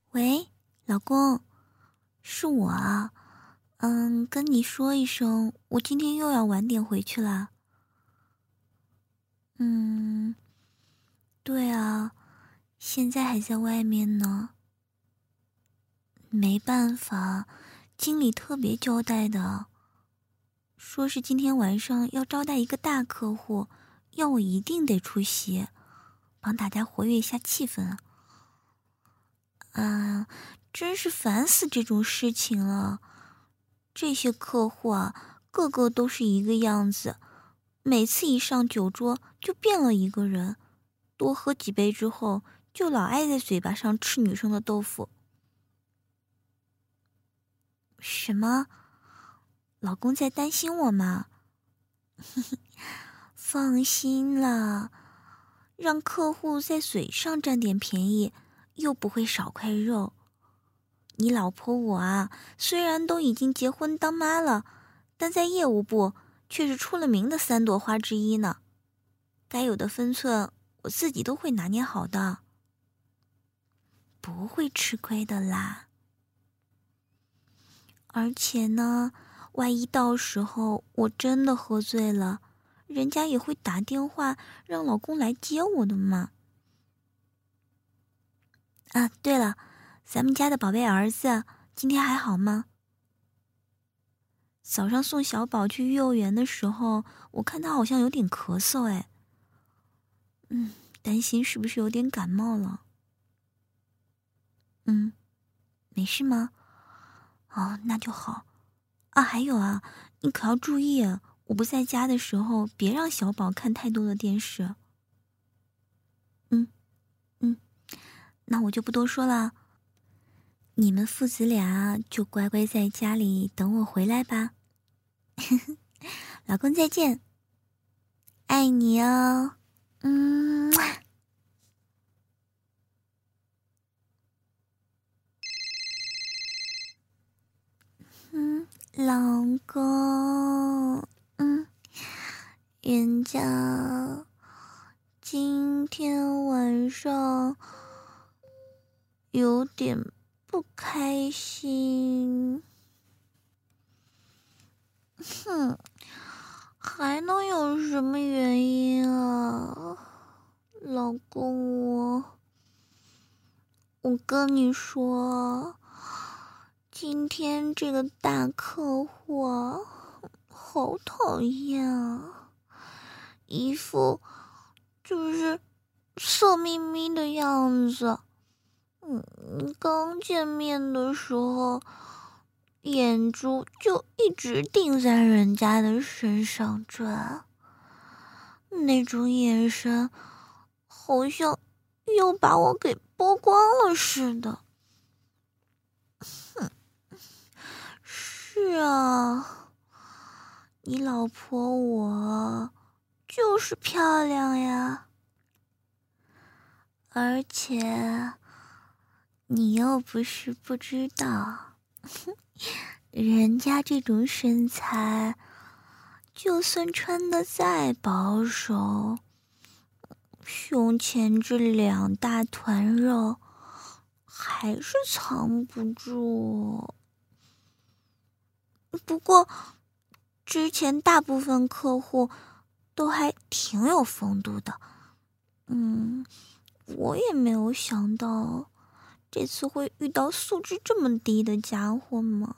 喂，老公，是我啊。跟你说一声，我今天又要晚点回去了。嗯，对啊，现在还在外面呢。没办法，经理特别交代的，说是今天晚上要招待一个大客户，要我一定得出席，帮大家活跃一下气氛。啊，真是烦死这种事情了。这些客户啊，个个都是一个样子，每次一上酒桌就变了一个人，多喝几杯之后，就老爱在嘴巴上吃女生的豆腐。什么？老公在担心我吗？放心啦，让客户在嘴上占点便宜，又不会少块肉。你老婆我啊，虽然都已经结婚当妈了，但在业务部却是出了名的三朵花之一呢。该有的分寸，我自己都会拿捏好的，不会吃亏的啦。而且呢，万一到时候我真的喝醉了，人家也会打电话让老公来接我的嘛。啊，对了，咱们家的宝贝儿子今天还好吗？早上送小宝去幼儿园的时候，我看他好像有点咳嗽，哎，担心是不是有点感冒了？没事吗？哦，那就好。啊，还有啊，你可要注意，我不在家的时候，别让小宝看太多的电视。嗯嗯，那我就不多说了，你们父子俩就乖乖在家里等我回来吧。老公再见，爱你哦。嗯。老公，人家今天晚上有点不开心。还能有什么原因啊？老公我跟你说，今天这个大客户啊，好讨厌啊，一副就是色眯眯的样子。刚见面的时候，眼珠就一直盯在人家的身上转，那种眼神好像要把我给剥光了似的。是啊，你老婆我就是漂亮呀，而且你又不是不知道，人家这种身材，就算穿得再保守，胸前这两大团肉还是藏不住。不过之前大部分客户都还挺有风度的，我也没有想到这次会遇到素质这么低的家伙嘛。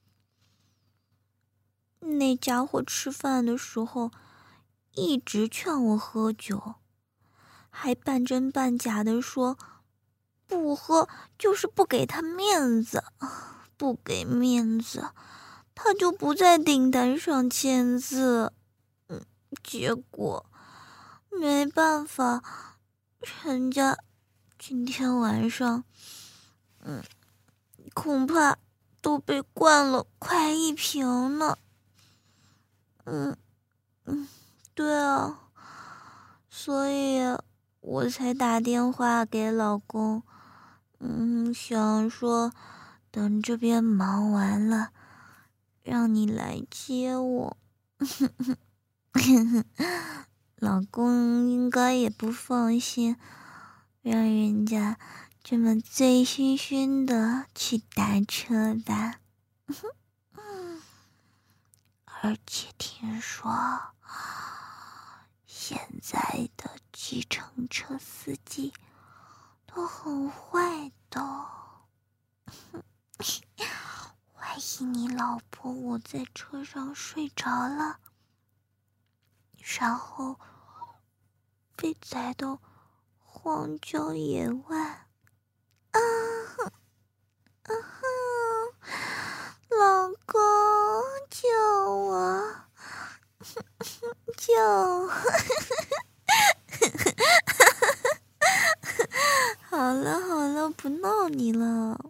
那家伙吃饭的时候一直劝我喝酒，还半真半假的说不喝就是不给他面子，不给面子他就不在订单上签字。结果没办法，人家今天晚上恐怕都被灌了快一瓶呢。对啊，所以我才打电话给老公，想说等这边忙完了，让你来接我。老公应该也不放心，让人家这么醉醺醺的去打车吧。而且听说现在的计程车司机都很坏的，万一你老婆我在车上睡着了，然后被载到荒郊野外，老公救我，救我！好了好了，不闹你了。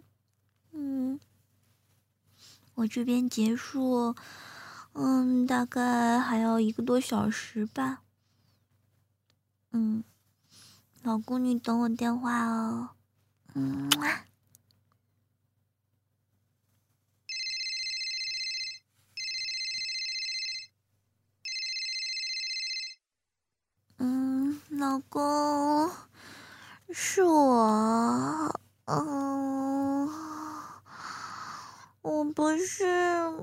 我这边结束，大概还要1个多小时吧。老公你等我电话哦。老公，是我，我不是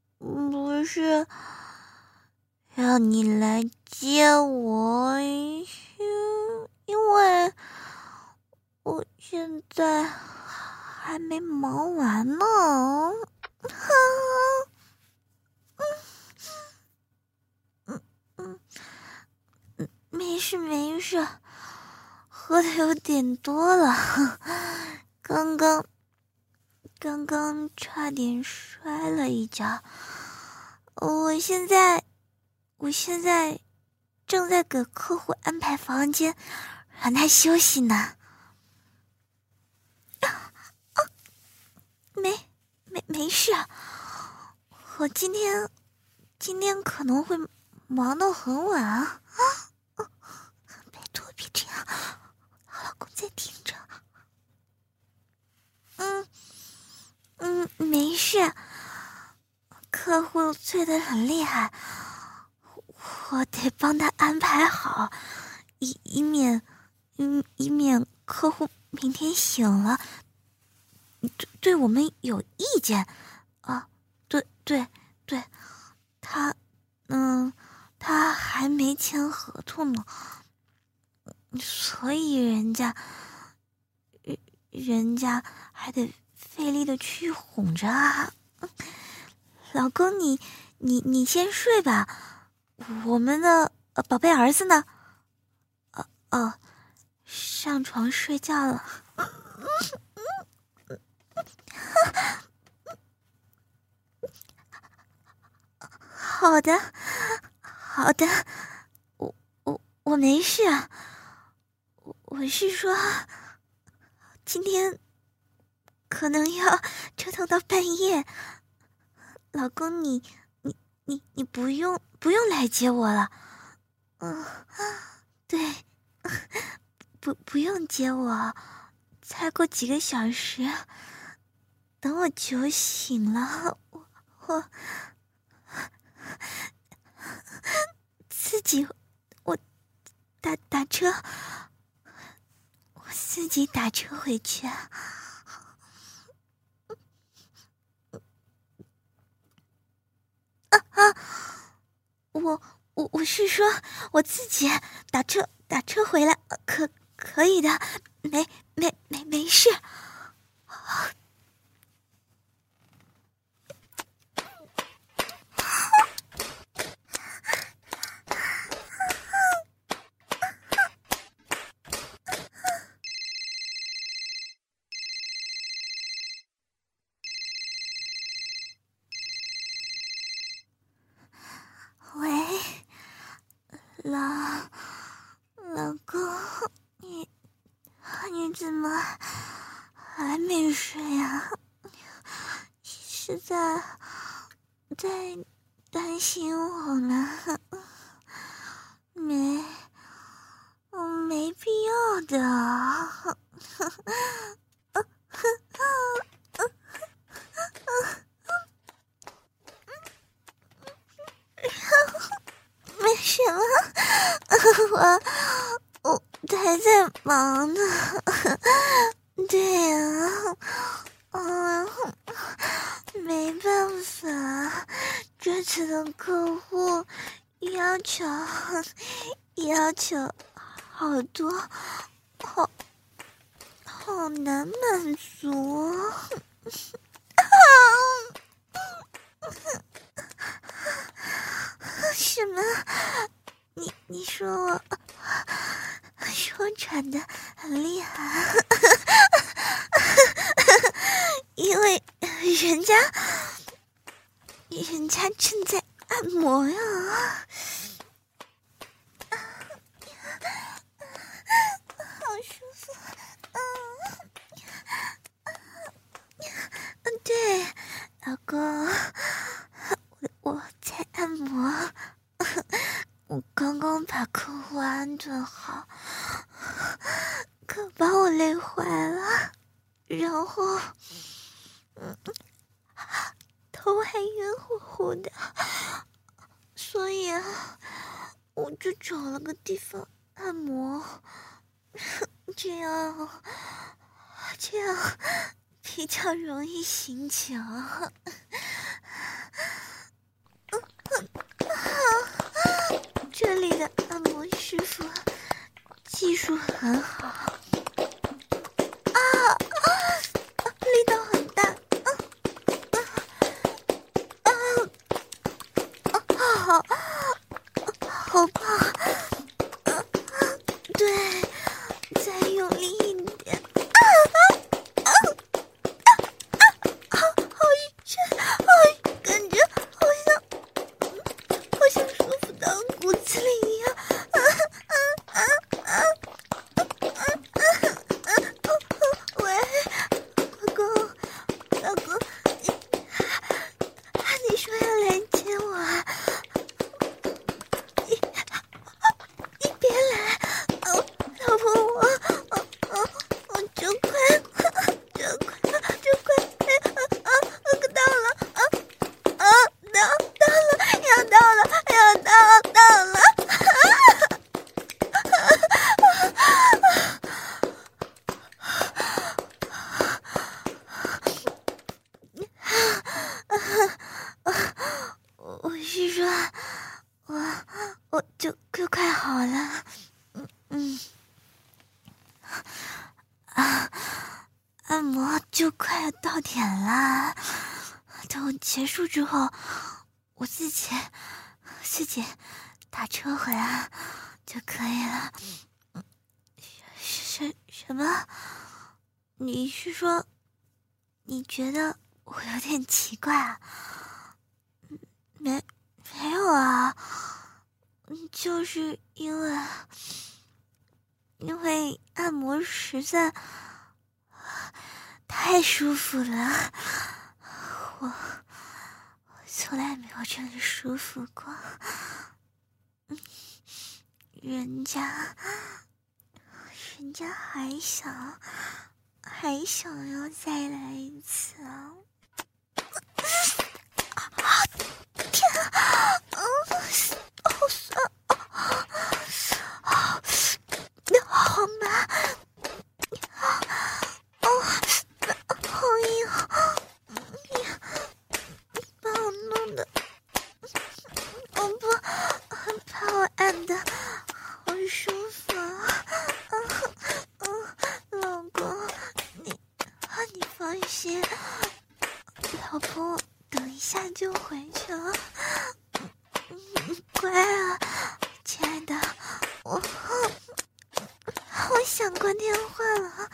让你来接我，因为我现在还没忙完呢。没事，喝的有点多了，刚刚差点摔了一跤。我现在正在给客户安排房间，让他休息呢。没事，我今天可能会忙到很晚啊。拜托别这样，老公在听着。没事，客户醉得很厉害，我得帮他安排好，以免客户明天醒了对我们有意见啊。对，他还没签合同呢，所以人家还得费力的去哄着啊。老公你先睡吧，我们的宝贝儿子呢？上床睡觉了。好的，我没事啊。我是说，今天可能要折腾到半夜。老公，你不用来接我了。对，不用接我，再过几个小时，等我酒醒了，我自己打车，我自己打车回去。我是说我自己打车回来，可以的，没事。喂，老公，你怎么还没睡啊？是在担心我吗？没必要的。没什么，我还在忙呢， 要求好多，好难满足啊！什么？你说我喘得很厉害？因为人家正在按摩呀。好舒服。对，老公，我在按摩。我刚刚把客户安顿好，可把我累坏了，然后头还晕乎乎的，所以我就找了个地方按摩，这样比较容易醒酒。这里的按摩师傅技术很好，力道很大，好棒！对，再用力一点，好深，感觉好像舒服到骨子里一样。喂，老公，你说要来接我啊？你别来，老婆，我就快，到了，要到了。我是说，我就快好了。按摩就快要到点了，等结束之后，我自己打车回来就可以了。什么？你是说你觉得我有点奇怪啊？没有啊，就是因为按摩实在太舒服了，我从来没有这么舒服过。人家还想要再来一次啊！天啊，好酸，好麻，好硬，你把我弄得，我不把我按的好舒服啊！老公，你放心，老婆，等一下就回去了。乖啊，亲爱的，我想挂电话了。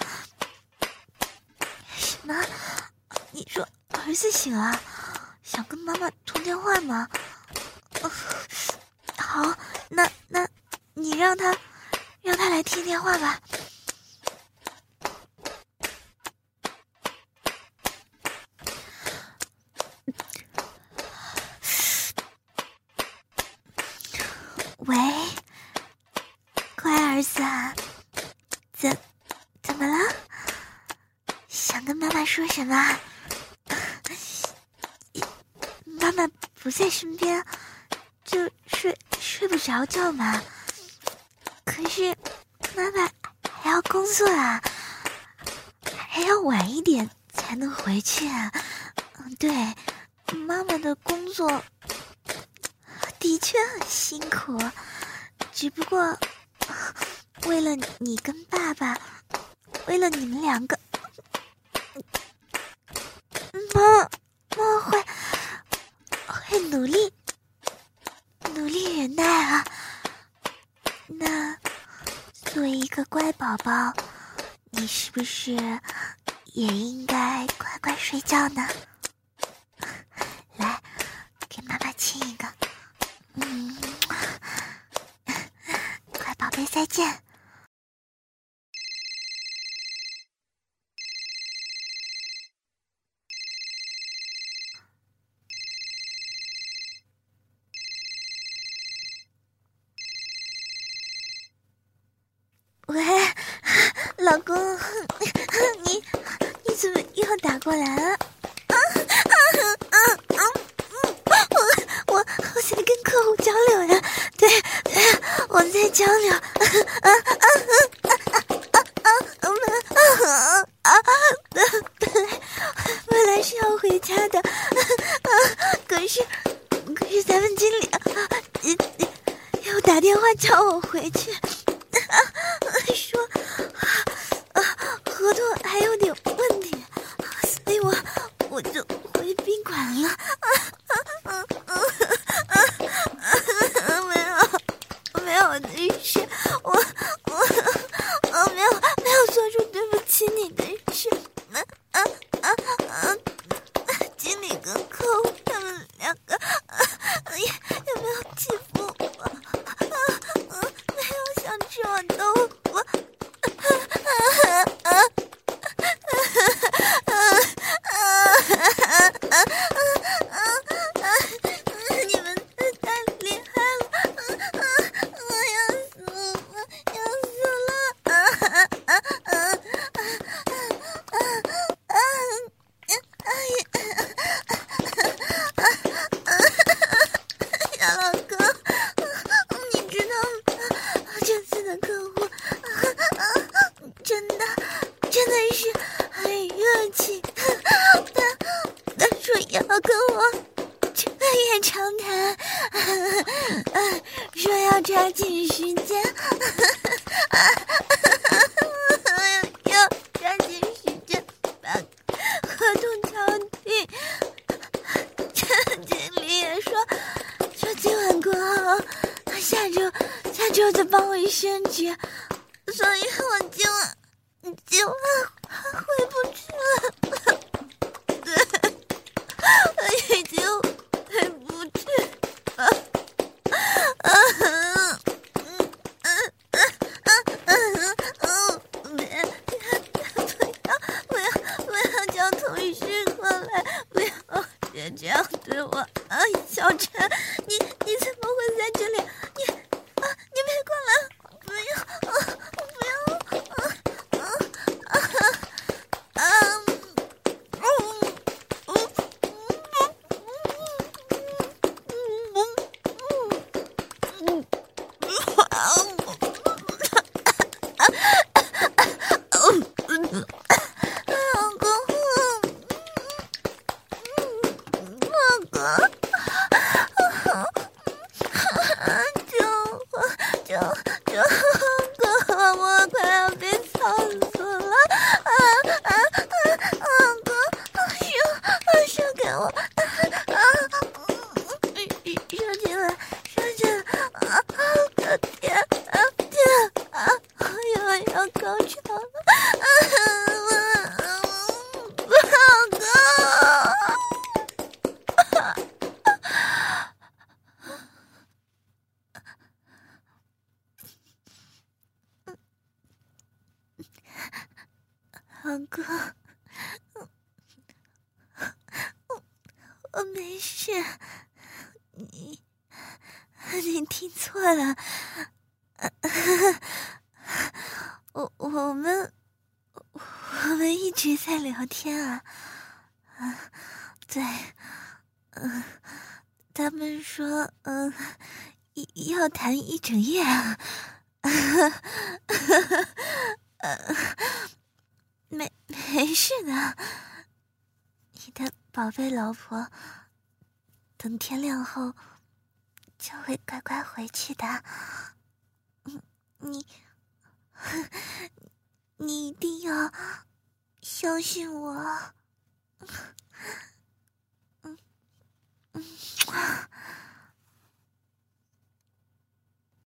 什么？你说儿子醒了，想跟妈妈通电话吗？好，那你让他来听电话吧。喂，乖儿子啊，怎么了？想跟妈妈说什么？妈妈不在身边，就睡不着觉嘛。可是妈妈还要工作啊，还要晚一点才能回去啊。对，妈妈的工作的确很辛苦，只不过为了你跟爸爸，为了你们两个，妈会努力忍耐啊。那作为一个乖宝宝，你是不是也应该乖乖睡觉呢？来，给妈妈亲一个。乖宝贝，再见。喂，老公，你怎么又打过来了？我在跟客户交流呀，对，我在交流。本来是要回家的，可是咱们经理又打电话叫我回去。说合同还有点问题，所以我就回宾馆了。没有的事，我没有做出对不起你的事。经理跟客户他们两个也没有欺负我，没有想吃我豆腐。你们太厉害了，我要死了！小老公，你知道吗？这次的客户真的是很热情，他说要跟我彻夜长谈，说要抓紧时间，要抓紧时间把合同敲定。经理也说今晚过后，下周就帮我升职，所以我今晚回不去了。对，我已经回不去了。不要叫同事过来，不要别这样对我啊！小陈，你怎么会在这里？你别过来！不要！我快要被操死了！说给我，说进来，我的天，我又要高潮了，老公。老公，我没事，你听错了，我们一直在聊天啊，对，他们说要谈一整夜啊，没事的，你的宝贝老婆，等天亮后就会乖乖回去的。你，你一定要相信我。